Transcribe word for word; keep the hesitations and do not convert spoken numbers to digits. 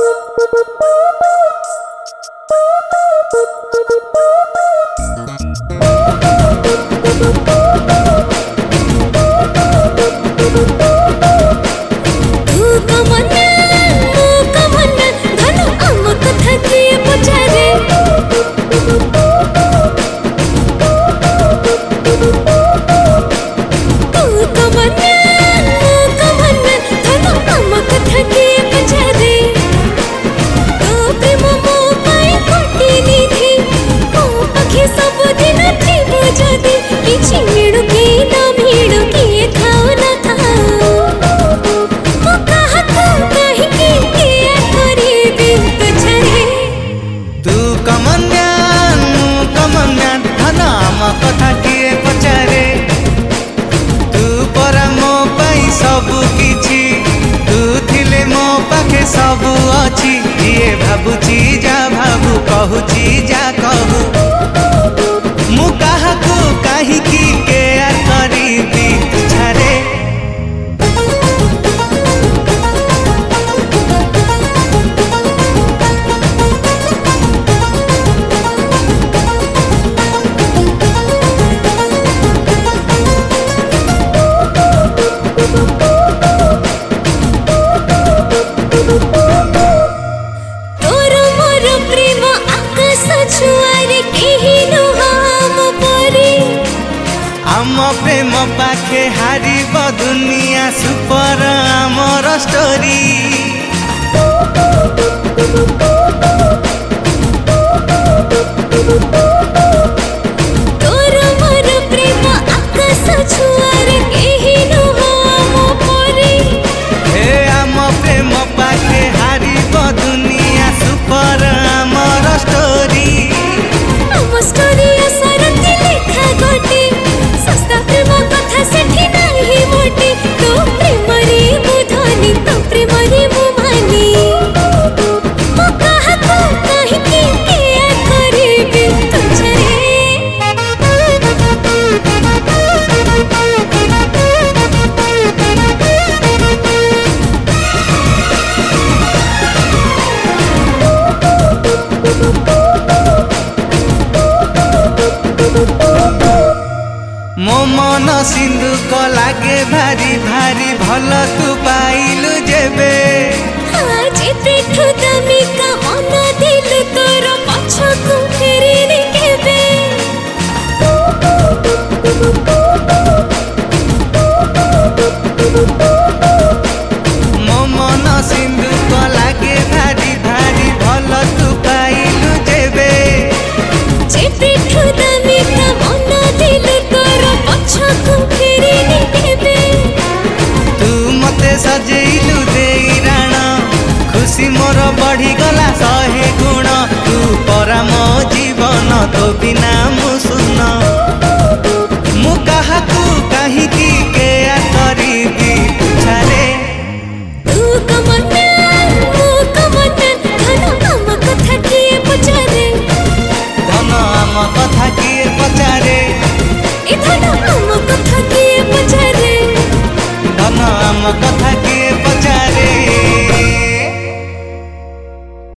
सबु अच्छी ये भाबुची जा भाबु कहूची जा कहू मु काहाकू काहीकि केयर करिबी तुझारे आम प्रेम पाखे हारिब दुनिया सुपर आमर स्टोरी तोर मोर प्रेम आकाश छुआरे केही नुहा मो परी हे आम प्रेम पाखे हारिब दुनिया सुपर आमर स्टोरी आम स्टोरी सरती लेखा गोटी सस्ता प्रेम कथा सेठी नाही मोटी तो प्रेम रे मु धनी तो प्रेम रे मु मानी मो काहाकू काहीकि केयर करिबी तुझरे मो मन सिंधुक लागे भारी भारी भल तू